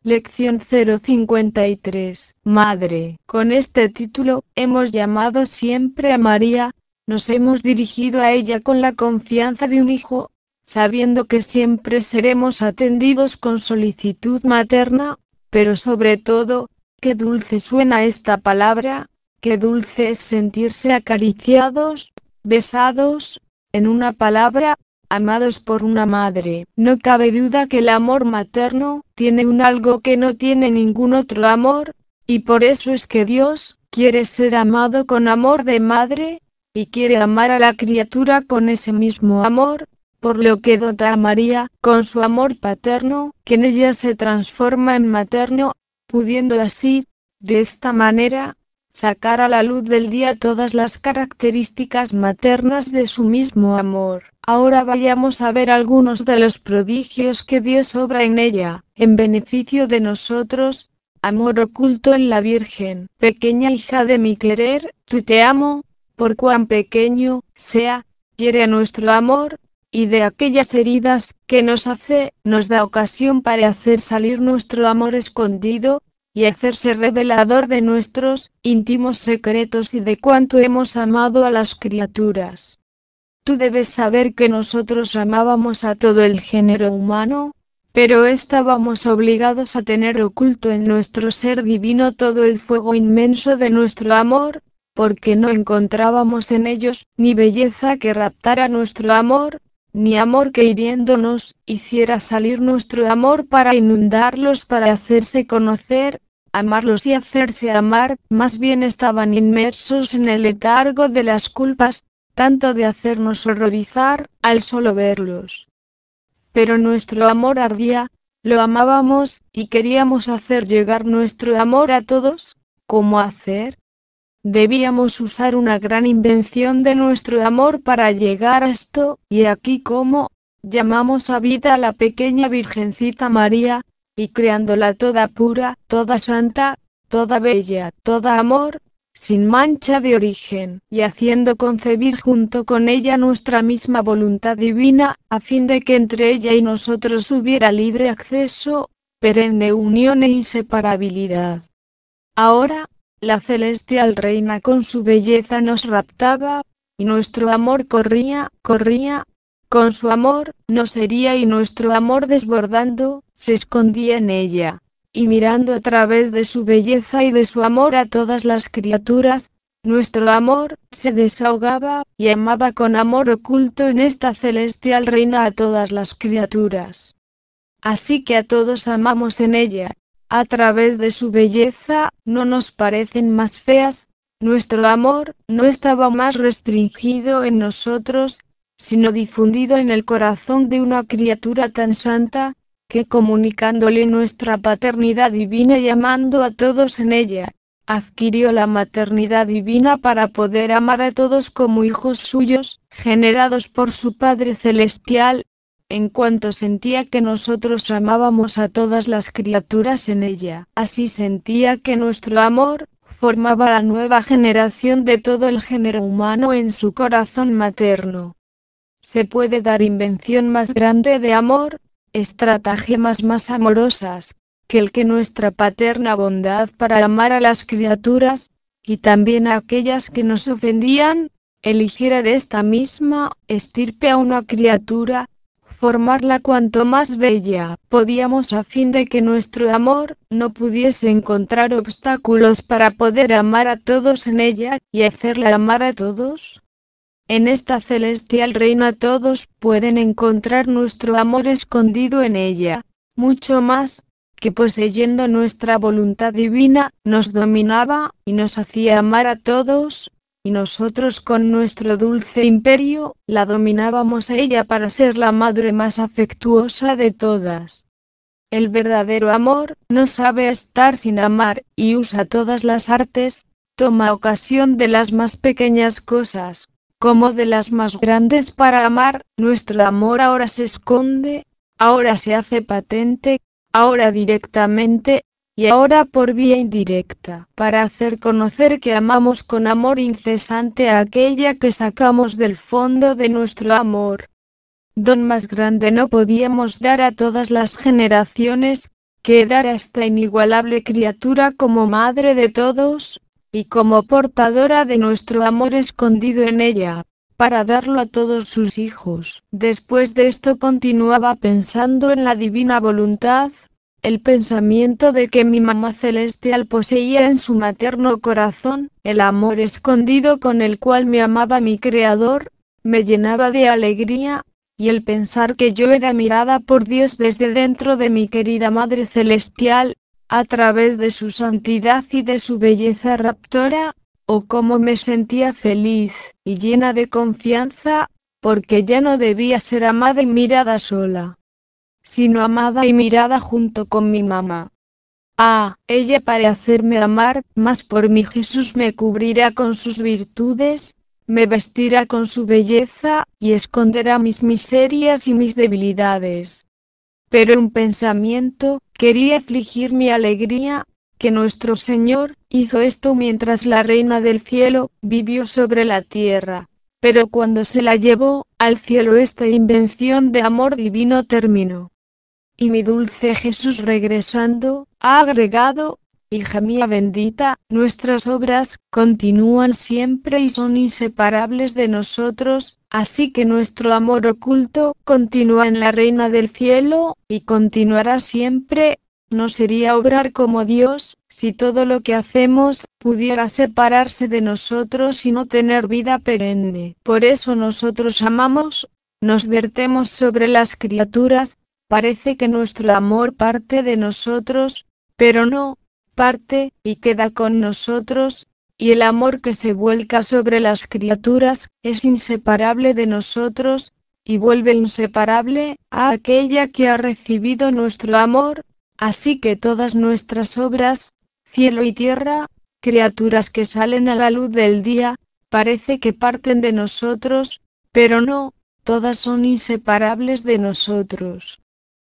Lección 053. Madre. Con este título, hemos llamado siempre a María, nos hemos dirigido a ella con la confianza de un hijo, sabiendo que siempre seremos atendidos con solicitud materna, pero sobre todo, qué dulce suena esta palabra, qué dulce es sentirse acariciados, besados, en una palabra, amados por una madre. No cabe duda que el amor materno tiene un algo que no tiene ningún otro amor, y por eso es que Dios quiere ser amado con amor de madre, y quiere amar a la criatura con ese mismo amor, por lo que dota a María con su amor paterno, que en ella se transforma en materno, pudiendo así, de esta manera, sacar a la luz del día todas las características maternas de su mismo amor. Ahora vayamos a ver algunos de los prodigios que Dios obra en ella, en beneficio de nosotros. Amor oculto en la Virgen. Pequeña hija de mi querer, tú te amo, por cuán pequeño sea, hiere a nuestro amor, y de aquellas heridas que nos hace, nos da ocasión para hacer salir nuestro amor escondido, y hacerse revelador de nuestros íntimos secretos y de cuánto hemos amado a las criaturas. Tú debes saber que nosotros amábamos a todo el género humano, pero estábamos obligados a tener oculto en nuestro ser divino todo el fuego inmenso de nuestro amor, porque no encontrábamos en ellos ni belleza que raptara nuestro amor, ni amor que hiriéndonos hiciera salir nuestro amor para inundarlos, para hacerse conocer, amarlos y hacerse amar. Más bien estaban inmersos en el letargo de las culpas, tanto de hacernos horrorizar al solo verlos. Pero nuestro amor ardía, lo amábamos, y queríamos hacer llegar nuestro amor a todos. ¿Cómo hacer? Debíamos usar una gran invención de nuestro amor para llegar a esto, y aquí cómo. Llamamos a vida a la pequeña Virgencita María, y creándola toda pura, toda santa, toda bella, toda amor, sin mancha de origen, y haciendo concebir junto con ella nuestra misma voluntad divina, a fin de que entre ella y nosotros hubiera libre acceso, perenne unión e inseparabilidad. Ahora, la celestial reina con su belleza nos raptaba, y nuestro amor corría, con su amor, nos hería y nuestro amor desbordando, se escondía en ella, y mirando a través de su belleza y de su amor a todas las criaturas, nuestro amor se desahogaba, y amaba con amor oculto en esta celestial reina a todas las criaturas. Así que a todos amamos en ella. A través de su belleza, no nos parecen más feas, nuestro amor no estaba más restringido en nosotros, sino difundido en el corazón de una criatura tan santa, que comunicándole nuestra paternidad divina y amando a todos en ella, adquirió la maternidad divina para poder amar a todos como hijos suyos, generados por su Padre Celestial, en cuanto sentía que nosotros amábamos a todas las criaturas en ella. Así sentía que nuestro amor formaba la nueva generación de todo el género humano en su corazón materno. ¿Se puede dar invención más grande de amor, estratagemas más amorosas, que el que nuestra paterna bondad para amar a las criaturas, y también a aquellas que nos ofendían, eligiera de esta misma estirpe a una criatura, formarla cuanto más bella podíamos a fin de que nuestro amor no pudiese encontrar obstáculos para poder amar a todos en ella, y hacerla amar a todos? En esta celestial reina todos pueden encontrar nuestro amor escondido en ella, mucho más, que poseyendo nuestra voluntad divina, nos dominaba, y nos hacía amar a todos, y nosotros con nuestro dulce imperio, la dominábamos a ella para ser la madre más afectuosa de todas. El verdadero amor no sabe estar sin amar, y usa todas las artes, toma ocasión de las más pequeñas cosas, como de las más grandes para amar. Nuestro amor ahora se esconde, ahora se hace patente, ahora directamente, y ahora por vía indirecta, para hacer conocer que amamos con amor incesante a aquella que sacamos del fondo de nuestro amor. Don más grande no podíamos dar a todas las generaciones, quedar a esta inigualable criatura como madre de todos, y como portadora de nuestro amor escondido en ella, para darlo a todos sus hijos. Después de esto continuaba pensando en la divina voluntad, el pensamiento de que mi mamá celestial poseía en su materno corazón, el amor escondido con el cual me amaba mi Creador, me llenaba de alegría, y el pensar que yo era mirada por Dios desde dentro de mi querida Madre Celestial, a través de su santidad y de su belleza raptora, o cómo me sentía feliz, y llena de confianza, porque ya no debía ser amada y mirada sola, sino amada y mirada junto con mi mamá. Ella para hacerme amar más por mí Jesús me cubrirá con sus virtudes, me vestirá con su belleza, y esconderá mis miserias y mis debilidades. Pero un pensamiento quería afligir mi alegría, que nuestro Señor hizo esto mientras la Reina del Cielo vivió sobre la tierra. Pero cuando se la llevó al cielo esta invención de amor divino terminó. Y mi dulce Jesús regresando, ha agregado: hija mía bendita, nuestras obras continúan siempre y son inseparables de nosotros, así que nuestro amor oculto continúa en la Reina del Cielo, y continuará siempre. No sería obrar como Dios, si todo lo que hacemos pudiera separarse de nosotros y no tener vida perenne. Por eso nosotros amamos, nos vertemos sobre las criaturas. Parece que nuestro amor parte de nosotros, pero no, parte y queda con nosotros, y el amor que se vuelca sobre las criaturas es inseparable de nosotros, y vuelve inseparable a aquella que ha recibido nuestro amor, así que todas nuestras obras, cielo y tierra, criaturas que salen a la luz del día, parece que parten de nosotros, pero no, todas son inseparables de nosotros.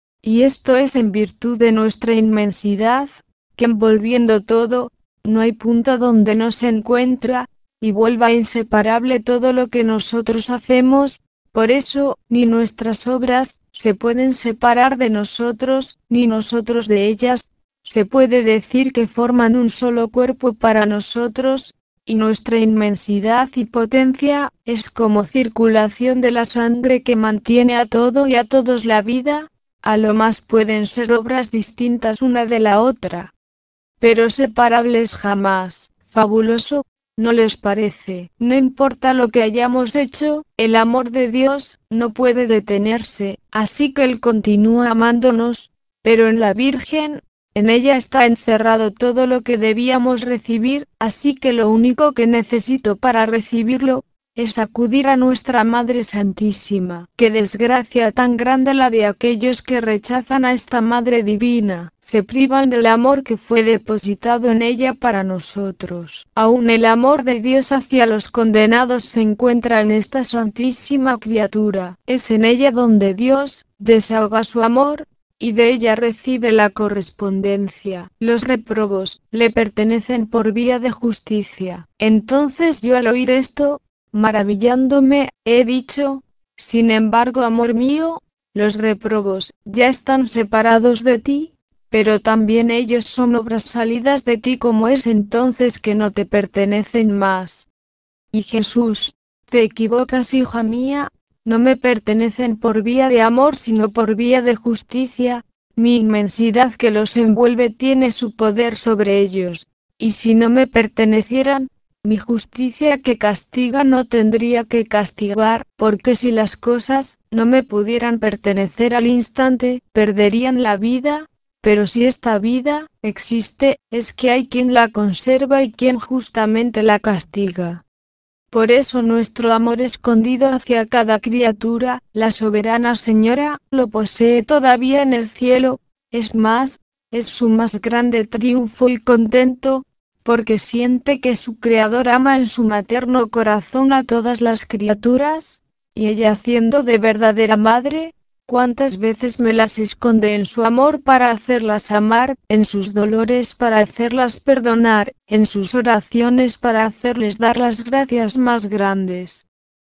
Y esto es en virtud de nuestra inmensidad, que envolviendo todo, no hay punto donde no se encuentra, y vuelva inseparable todo lo que nosotros hacemos. Por eso, ni nuestras obras se pueden separar de nosotros, ni nosotros de ellas. Se puede decir que forman un solo cuerpo para nosotros, y nuestra inmensidad y potencia es como circulación de la sangre que mantiene a todo y a todos la vida. A lo más pueden ser obras distintas una de la otra, pero separables jamás. Fabuloso, ¿no les parece? No importa lo que hayamos hecho, el amor de Dios no puede detenerse, así que Él continúa amándonos, pero en la Virgen, en ella está encerrado todo lo que debíamos recibir, así que lo único que necesito para recibirlo es acudir a nuestra Madre Santísima. Qué desgracia tan grande la de aquellos que rechazan a esta Madre Divina, se privan del amor que fue depositado en ella para nosotros. Aún el amor de Dios hacia los condenados se encuentra en esta santísima criatura. Es en ella donde Dios desahoga su amor, y de ella recibe la correspondencia. Los réprobos le pertenecen por vía de justicia. Entonces yo al oír esto, maravillándome, he dicho: sin embargo, amor mío, los réprobos ya están separados de ti, pero también ellos son obras salidas de ti. ¿Cómo es entonces que no te pertenecen más? Y Jesús: te equivocas, hija mía, no me pertenecen por vía de amor sino por vía de justicia. Mi inmensidad que los envuelve tiene su poder sobre ellos, y si no me pertenecieran, mi justicia que castiga no tendría que castigar, porque si las cosas no me pudieran pertenecer al instante, perderían la vida, pero si esta vida existe, es que hay quien la conserva y quien justamente la castiga. Por eso nuestro amor escondido hacia cada criatura, la soberana Señora, lo posee todavía en el cielo, es más, es su más grande triunfo y contento, porque siente que su Creador ama en su materno corazón a todas las criaturas, y ella haciendo de verdadera madre, cuántas veces me las esconde en su amor para hacerlas amar, en sus dolores para hacerlas perdonar, en sus oraciones para hacerles dar las gracias más grandes.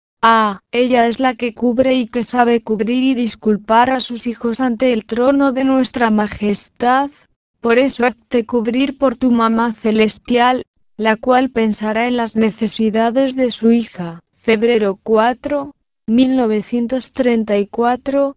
Ella es la que cubre y que sabe cubrir y disculpar a sus hijos ante el trono de nuestra majestad, Por eso hazte cubrir por tu mamá celestial, la cual pensará en las necesidades de su hija. Febrero 4, 1934,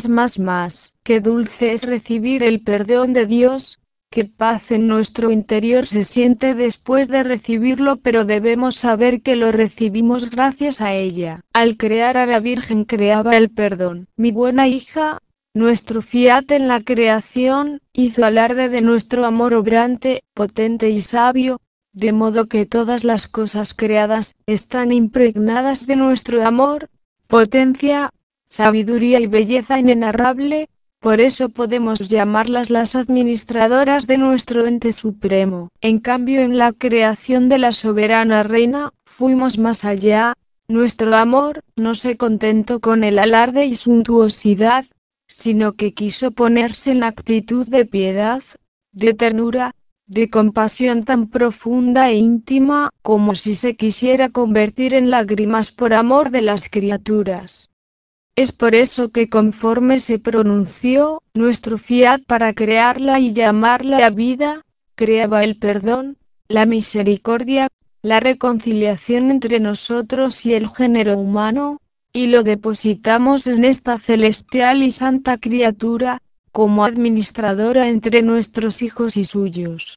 más. Qué dulce es recibir el perdón de Dios, qué paz en nuestro interior se siente después de recibirlo, pero debemos saber que lo recibimos gracias a ella. Al crear a la Virgen creaba el perdón. Mi buena hija, nuestro fiat en la creación, hizo alarde de nuestro amor obrante, potente y sabio, de modo que todas las cosas creadas están impregnadas de nuestro amor, potencia, sabiduría y belleza inenarrable. Por eso podemos llamarlas las administradoras de nuestro ente supremo. En cambio, en la creación de la soberana reina, fuimos más allá. Nuestro amor no se contentó con el alarde y suntuosidad, sino que quiso ponerse en actitud de piedad, de ternura, de compasión tan profunda e íntima, como si se quisiera convertir en lágrimas por amor de las criaturas. Es por eso que conforme se pronunció nuestro fiat para crearla y llamarla a vida, creaba el perdón, la misericordia, la reconciliación entre nosotros y el género humano, y lo depositamos en esta celestial y santa criatura, como administradora entre nuestros hijos y suyos.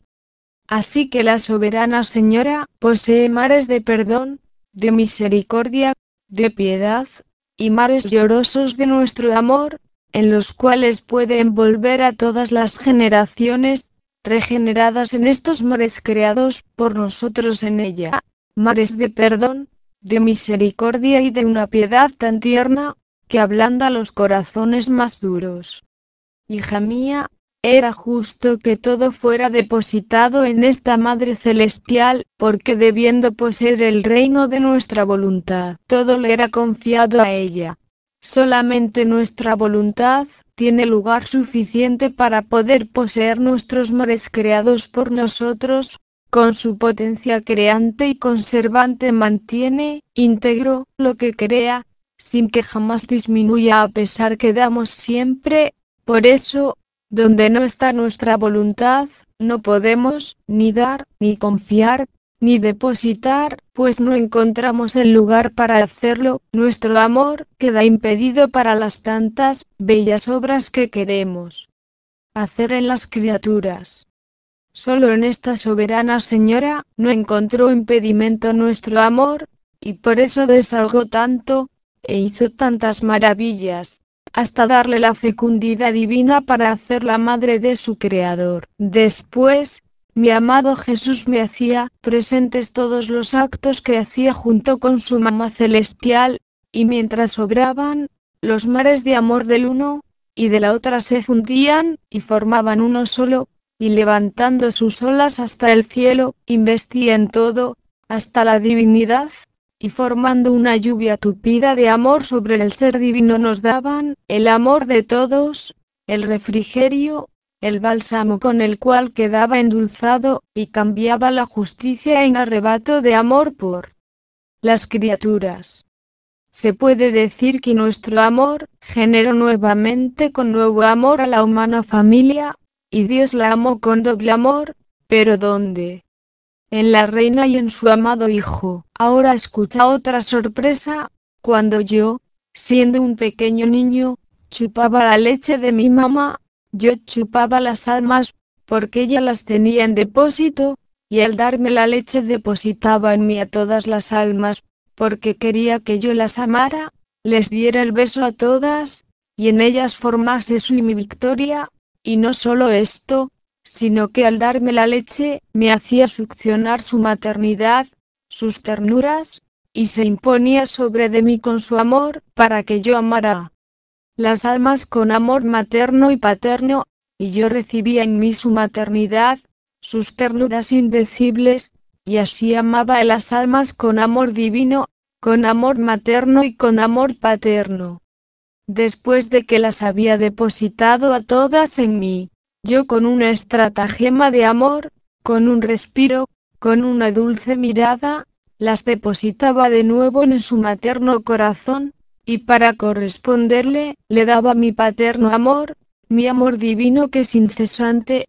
Así que la soberana Señora posee mares de perdón, de misericordia, de piedad, y mares llorosos de nuestro amor, en los cuales puede envolver a todas las generaciones, regeneradas en estos mares creados por nosotros en ella, mares de perdón, de misericordia y de una piedad tan tierna, que ablanda los corazones más duros. Hija mía, era justo que todo fuera depositado en esta Madre Celestial, porque debiendo poseer el reino de nuestra voluntad, todo le era confiado a ella. Solamente nuestra voluntad tiene lugar suficiente para poder poseer nuestros mares creados por nosotros. Con su potencia creante y conservante mantiene íntegro lo que crea, sin que jamás disminuya a pesar que damos siempre. Por eso, donde no está nuestra voluntad, no podemos ni dar, ni confiar, ni depositar, pues no encontramos el lugar para hacerlo. Nuestro amor queda impedido para las tantas bellas obras que queremos hacer en las criaturas. Solo en esta soberana Señora no encontró impedimento nuestro amor, y por eso desahogó tanto, e hizo tantas maravillas, hasta darle la fecundidad divina para hacer la madre de su Creador. Después, mi amado Jesús me hacía presentes todos los actos que hacía junto con su mamá celestial, y mientras obraban, los mares de amor del uno y de la otra se fundían, y formaban uno solo, y levantando sus olas hasta el cielo, investían todo, hasta la divinidad, y formando una lluvia tupida de amor sobre el ser divino nos daban el amor de todos, el refrigerio, el bálsamo con el cual quedaba endulzado, y cambiaba la justicia en arrebato de amor por las criaturas. Se puede decir que nuestro amor generó nuevamente con nuevo amor a la humana familia, y Dios la amó con doble amor, pero ¿dónde? En la reina y en su amado hijo. Ahora escucha otra sorpresa. Cuando yo, siendo un pequeño niño, chupaba la leche de mi mamá, yo chupaba las almas, porque ella las tenía en depósito, y al darme la leche depositaba en mí a todas las almas, porque quería que yo las amara, les diera el beso a todas, y en ellas formase su y mi victoria. Y no solo esto, sino que al darme la leche, me hacía succionar su maternidad, sus ternuras, y se imponía sobre de mí con su amor, para que yo amara las almas con amor materno y paterno, y yo recibía en mí su maternidad, sus ternuras indecibles, y así amaba a las almas con amor divino, con amor materno y con amor paterno. Después de que las había depositado a todas en mí, yo con una estratagema de amor, con un respiro, con una dulce mirada, las depositaba de nuevo en su materno corazón, y para corresponderle, le daba mi paterno amor, mi amor divino que sin cesante,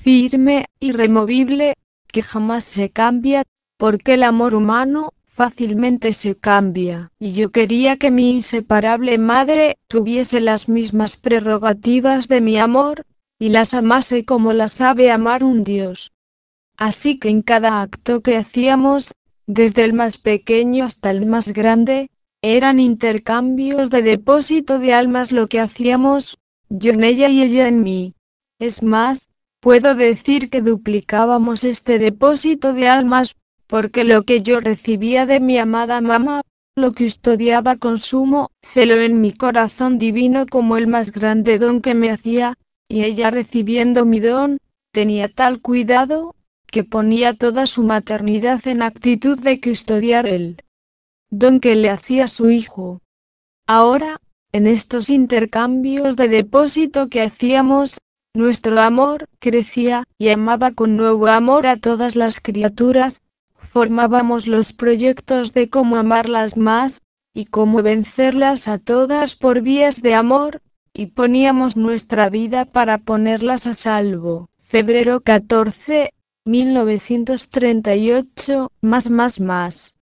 firme, irremovible, que jamás se cambia, porque el amor humano fácilmente se cambia, y yo quería que mi inseparable madre tuviese las mismas prerrogativas de mi amor, y las amase como las sabe amar un Dios. Así que en cada acto que hacíamos, desde el más pequeño hasta el más grande, eran intercambios de depósito de almas lo que hacíamos, yo en ella y ella en mí. Es más, puedo decir que duplicábamos este depósito de almas, porque lo que yo recibía de mi amada mamá, lo custodiaba con sumo celo en mi corazón divino como el más grande don que me hacía, y ella recibiendo mi don, tenía tal cuidado, que ponía toda su maternidad en actitud de custodiar el don que le hacía su hijo. Ahora, en estos intercambios de depósito que hacíamos, nuestro amor crecía y amaba con nuevo amor a todas las criaturas, formábamos los proyectos de cómo amarlas más, y cómo vencerlas a todas por vías de amor, y poníamos nuestra vida para ponerlas a salvo. Febrero 14, 1938, más.